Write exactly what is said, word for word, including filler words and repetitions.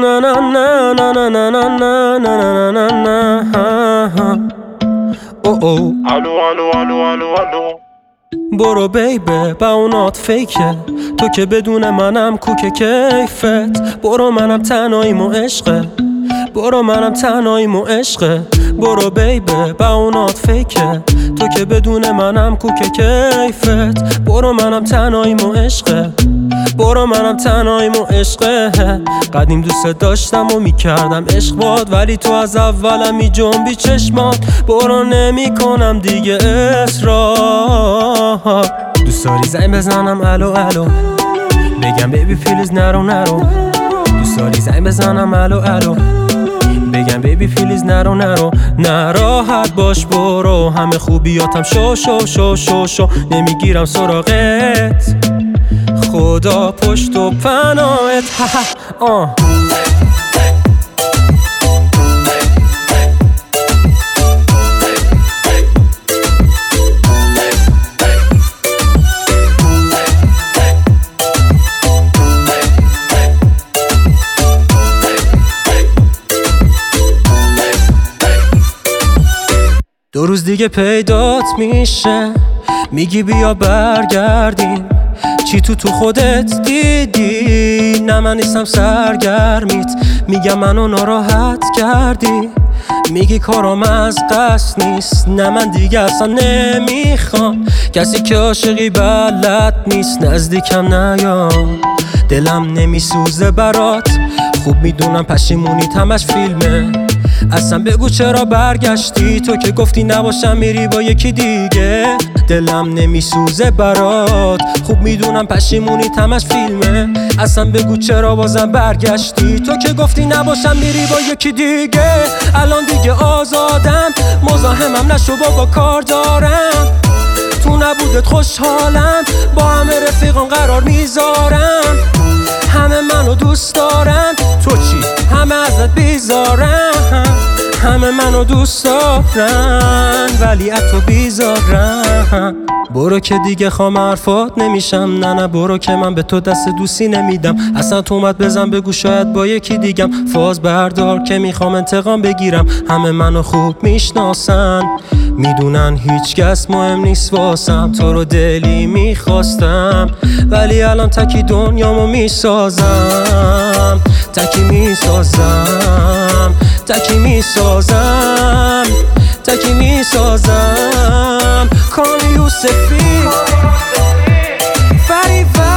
نه نه نه نه نه نه نه نه نه نه نه نه او او الو الو الو الو الو برو بیبه با اونات فیکه، تو که بدون منم کوک کیفت. برو منم تنهاییم و عشقه، برو منم تنهاییم و عشقه. برو بیبه با اونات فیکه، تو که بدون منم کوک کیفت. برو منم تنهاییم و عشقه، برو منم تنهاییم و عشقه. قدیم دوست داشتم و میکردم عشق باد، ولی تو از اولم می جنبی چشمات. برو نمی کنم دیگه اصرار. دوست داری زنگ بزنم الو الو، بگم بیبی پلیز نرو نرو. دوست داری زنگ بزنم الو الو، بگم بیبی پلیز نرو نرو. نراحت باش برو، همه خوبیاتم شو شو شو شو شو. نمیگیرم سراغت، خدا پشت و پناهت. آه دو روز دیگه پیدات میشه، میگی بیا برگردیم. چی تو تو خودت دیدی؟ نه من نیستم سرگرمیت، میگم منو ناراحت کردی. میگی کارام از قصد نیست، نه من دیگه اصلا نمیخوام کسی که عاشقی بلد نیست. نزدیکم نیا، دلم نمیسوزه برات. خوب میدونم پشیمونیت همش فیلمه، اصلا بگو چرا برگشتی؟ تو که گفتی نباشم میری با یکی دیگه. دلم نمیسوزه برات، خوب میدونم پشیمونیت همش فیلمه. اصلا بگو چرا بازم برگشتی؟ تو که گفتی نباشم میری با یکی دیگه. الان دیگه آزادم، مزاحمم نشو بابا کار دارم. تو نبودت خوشحالم، با همه رفیقان قرار میذارم. همه منو دوست دارن، تو چی؟ همه ازت بیزارن. همه منو دوست دارن ولی از تو بیزارن. برو که دیگه خام حرفات نمیشم. نه نه برو که من به تو دست دوستی نمیدم. اصلا تو اومد بزن بگو شاید با یکی دیگم. فاز بردار که میخوام انتقام بگیرم. همه منو خوب میشناسن، میدونن هیچ کس مهم نیست واسم. تو رو دلی میخواستم ولی الان تکی دنیامو میسازم. تکی میسازم، تکی میسازم، تکی میسازم. کامی یوسفی فریفر